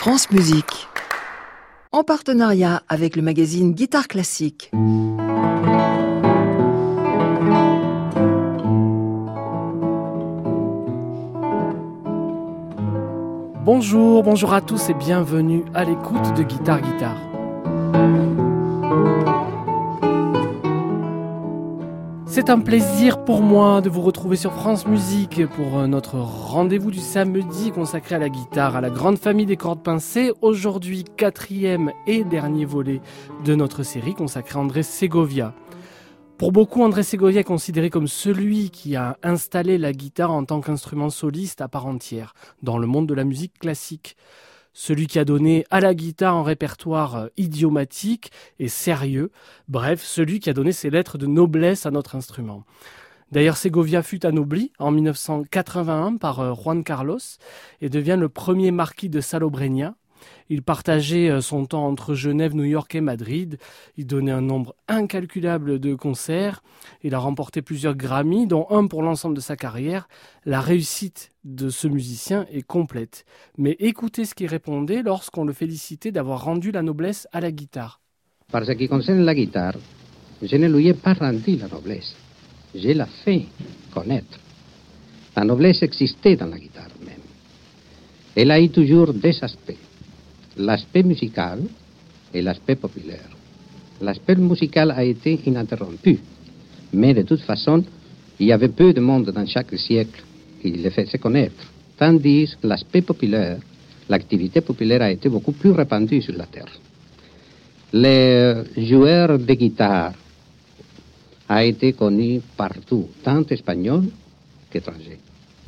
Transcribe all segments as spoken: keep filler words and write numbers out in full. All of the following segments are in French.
France Musique, en partenariat avec le magazine Guitare Classique. Bonjour, bonjour à tous et bienvenue à l'écoute de Guitare Guitare. C'est un plaisir pour moi de vous retrouver sur France Musique pour notre rendez-vous du samedi consacré à la guitare, à la grande famille des cordes pincées. Aujourd'hui, quatrième et dernier volet de notre série consacrée à Andrés Segovia. Pour beaucoup, Andrés Segovia est considéré comme celui qui a installé la guitare en tant qu'instrument soliste à part entière dans le monde de la musique classique. Celui qui a donné à la guitare un répertoire idiomatique et sérieux. Bref, celui qui a donné ses lettres de noblesse à notre instrument. D'ailleurs, Segovia fut anobli en dix-neuf cent quatre-vingt-un par Juan Carlos et devient le premier marquis de Salobreña. Il partageait son temps entre Genève, New York et Madrid. Il donnait un nombre incalculable de concerts. Il a remporté plusieurs Grammy, dont un pour l'ensemble de sa carrière. La réussite de ce musicien est complète. Mais écoutez ce qu'il répondait lorsqu'on le félicitait d'avoir rendu la noblesse à la guitare. Par ce qui concerne la guitare, je ne lui ai pas rendu la noblesse. Je l'ai fait connaître. La noblesse existait dans la guitare même. Elle a eu toujours deux aspects. L'aspect musical et l'aspect populaire. L'aspect musical a été ininterrompu, mais de toute façon, il y avait peu de monde dans chaque siècle qui le faisait connaître, tandis que l'aspect populaire, l'activité populaire a été beaucoup plus répandue sur la terre. Les joueurs de guitare a été connu partout, tant espagnol qu'étranger.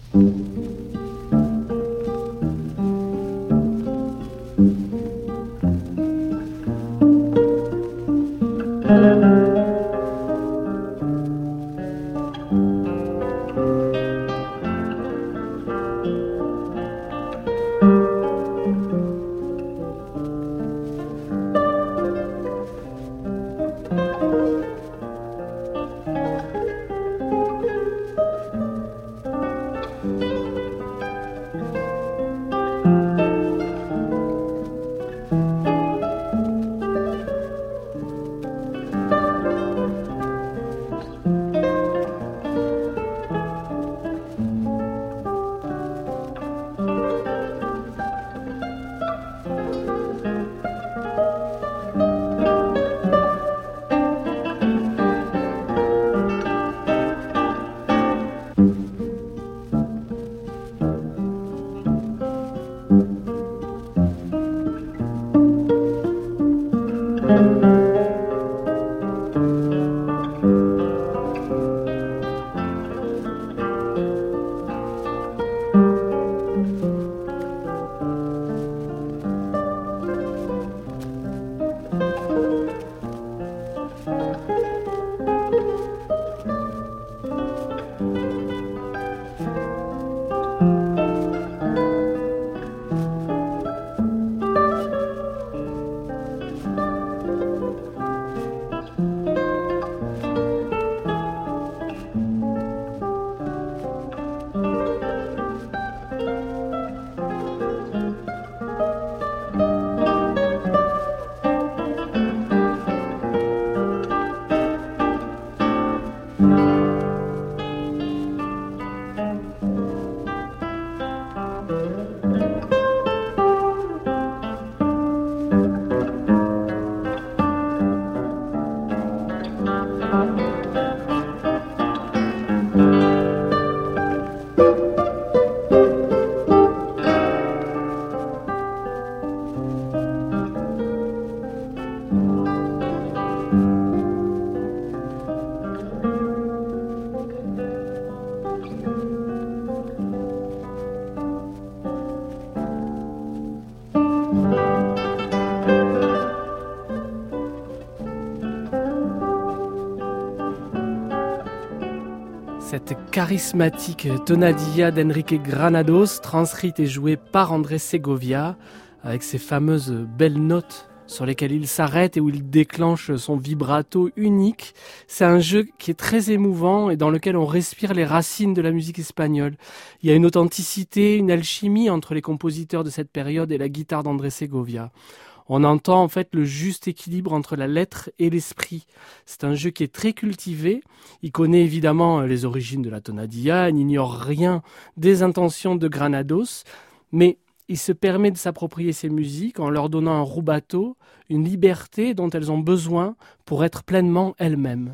Cette charismatique tonadilla d'Enrique Granados, transcrite et jouée par Andrés Segovia, avec ses fameuses belles notes sur lesquels il s'arrête et où il déclenche son vibrato unique. C'est un jeu qui est très émouvant et dans lequel on respire les racines de la musique espagnole. Il y a une authenticité, une alchimie entre les compositeurs de cette période et la guitare d'Andrés Segovia. On entend en fait le juste équilibre entre la lettre et l'esprit. C'est un jeu qui est très cultivé. Il connaît évidemment les origines de la tonadilla, il n'ignore rien des intentions de Granados, mais il se permet de s'approprier ces musiques en leur donnant un rubato, une liberté dont elles ont besoin pour être pleinement elles-mêmes.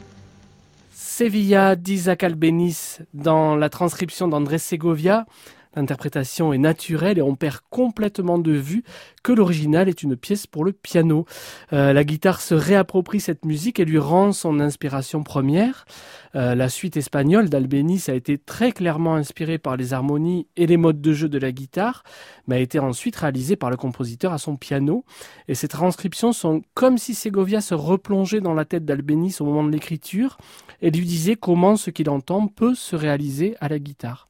Sevilla d'Isaac Albéniz dans la transcription d'Andrés Segovia. L'interprétation est naturelle et on perd complètement de vue que l'original est une pièce pour le piano. Euh, la guitare se réapproprie cette musique et lui rend son inspiration première. Euh, la suite espagnole d'Albéniz a été très clairement inspirée par les harmonies et les modes de jeu de la guitare, mais a été ensuite réalisée par le compositeur à son piano. Et ces transcriptions sont comme si Segovia se replongeait dans la tête d'Albéniz au moment de l'écriture et lui disait comment ce qu'il entend peut se réaliser à la guitare.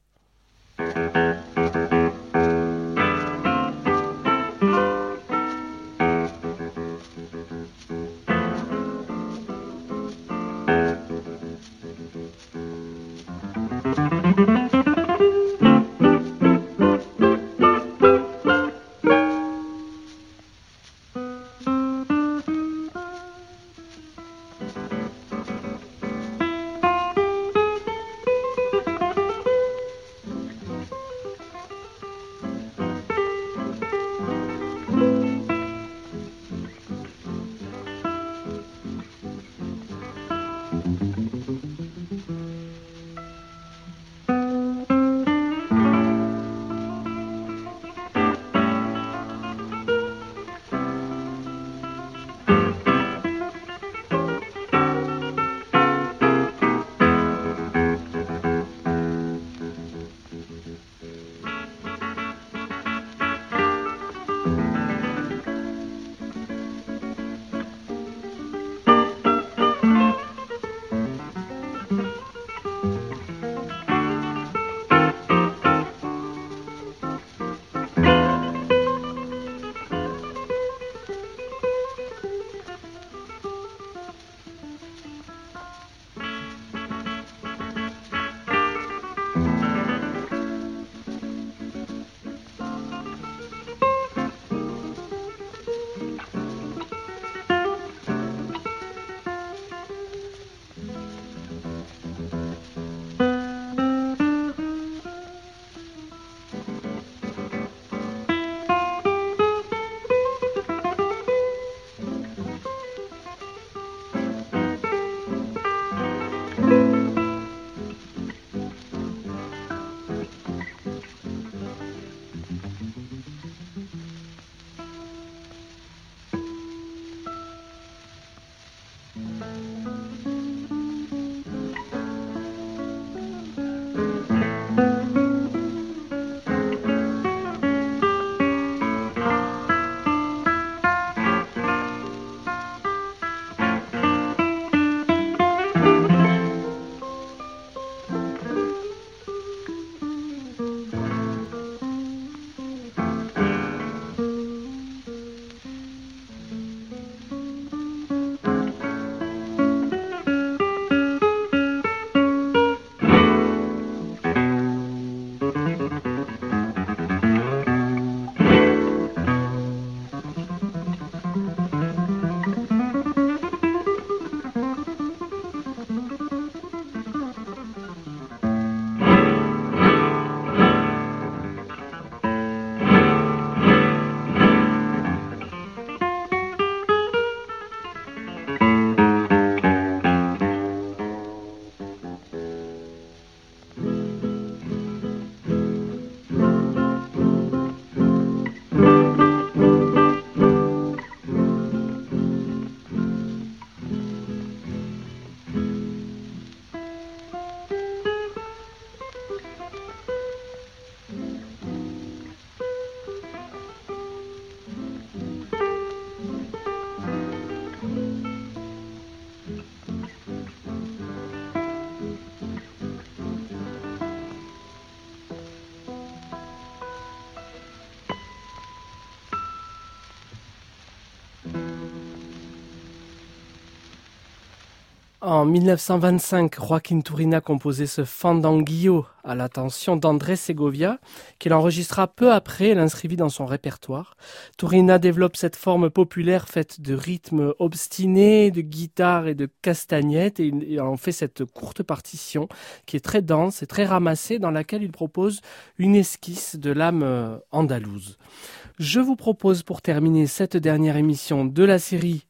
En mille neuf cent vingt-cinq, Joaquín Turina composait ce Fandanguillo à l'attention d'Andrés Segovia, qu'il enregistra peu après et l'inscrivit dans son répertoire. Turina développe cette forme populaire faite de rythmes obstinés, de guitare et de castagnettes, et il en fait cette courte partition qui est très dense et très ramassée, dans laquelle il propose une esquisse de l'âme andalouse. Je vous propose pour terminer cette dernière émission de la série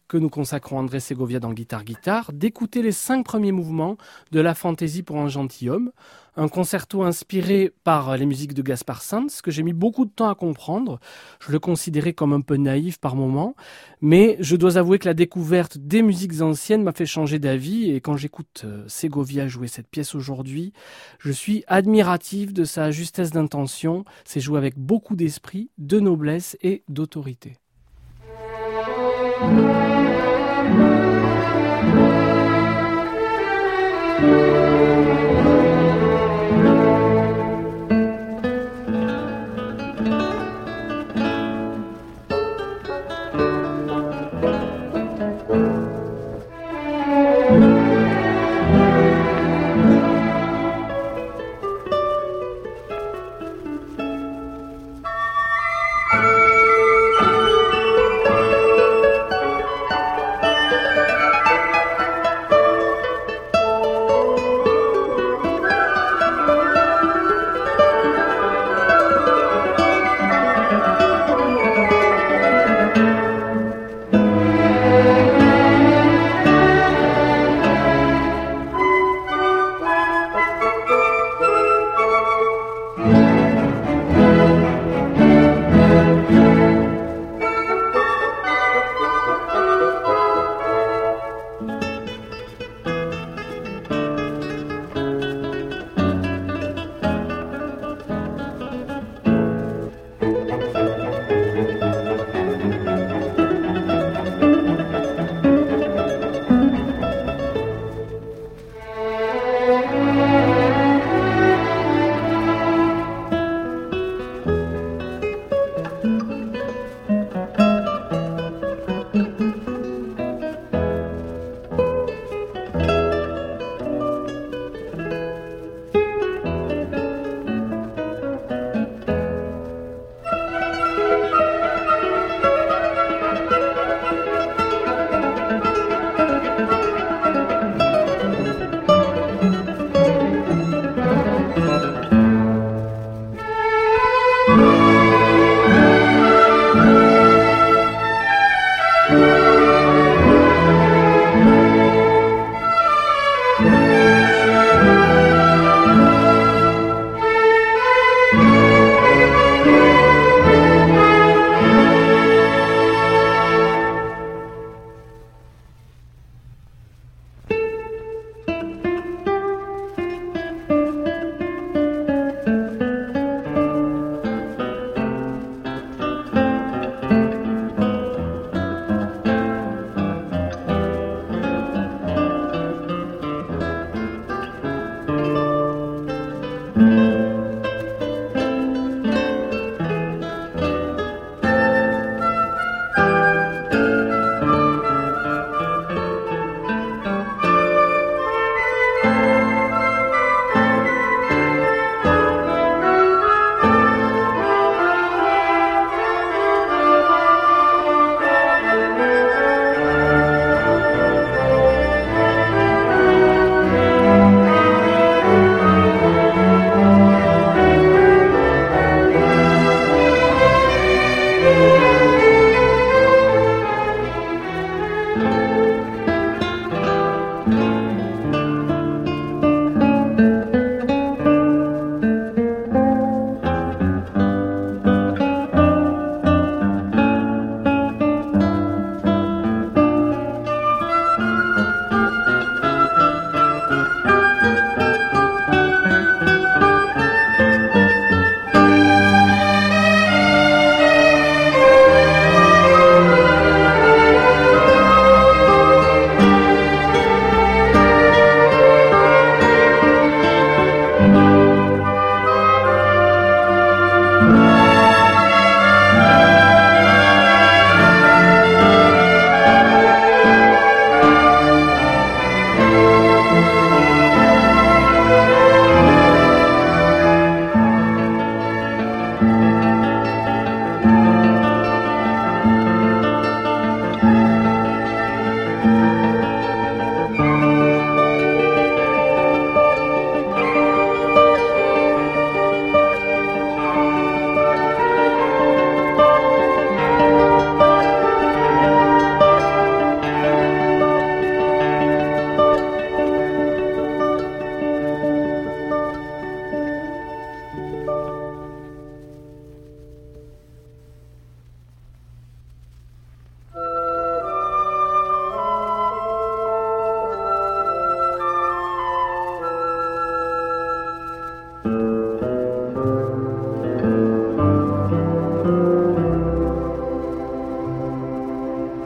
que nous consacrons André Segovia dans Guitare Guitare, d'écouter les cinq premiers mouvements de la Fantaisie pour un gentilhomme, un concerto inspiré par les musiques de Gaspard Sanz, que j'ai mis beaucoup de temps à comprendre. Je le considérais comme un peu naïf par moments, mais je dois avouer que la découverte des musiques anciennes m'a fait changer d'avis, et quand j'écoute Segovia jouer cette pièce aujourd'hui, je suis admiratif de sa justesse d'intention. C'est joué avec beaucoup d'esprit, de noblesse et d'autorité.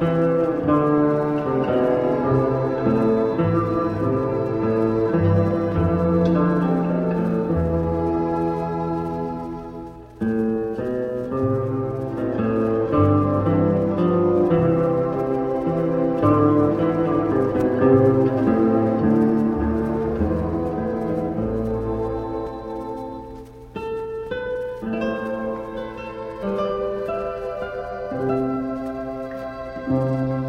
Thank you.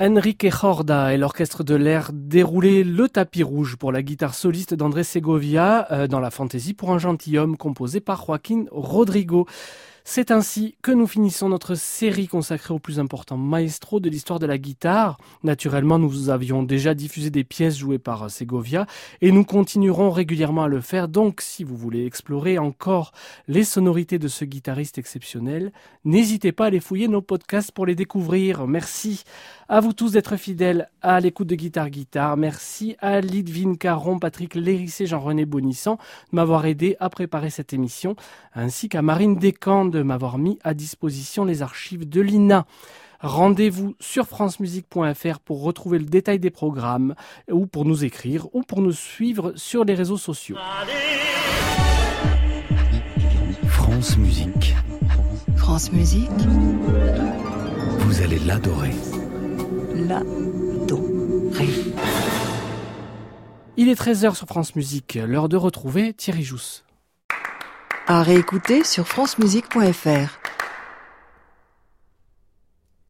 Enrique Jorda et l'orchestre de l'air déroulé Le Tapis Rouge pour la guitare soliste d'André Segovia euh, dans la fantaisie pour un gentilhomme composé par Joaquín Rodrigo. C'est ainsi que nous finissons notre série consacrée aux plus importants maestros de l'histoire de la guitare. Naturellement, nous avions déjà diffusé des pièces jouées par Segovia et nous continuerons régulièrement à le faire. Donc, si vous voulez explorer encore les sonorités de ce guitariste exceptionnel, n'hésitez pas à aller fouiller nos podcasts pour les découvrir. Merci à vous tous d'être fidèles à l'écoute de Guitare Guitare. Merci à Lidvine Caron, Patrick Lérissé, Jean-René Bonissan de m'avoir aidé à préparer cette émission, ainsi qu'à Marine Descamps de m'avoir mis à disposition les archives de l'I N A. Rendez-vous sur francemusique point f r pour retrouver le détail des programmes, ou pour nous écrire, ou pour nous suivre sur les réseaux sociaux. France Musique. France Musique. Vous allez l'adorer. L'adorer. Il est treize heures sur France Musique, l'heure de retrouver Thierry Jousse. À réécouter sur francemusique point f r.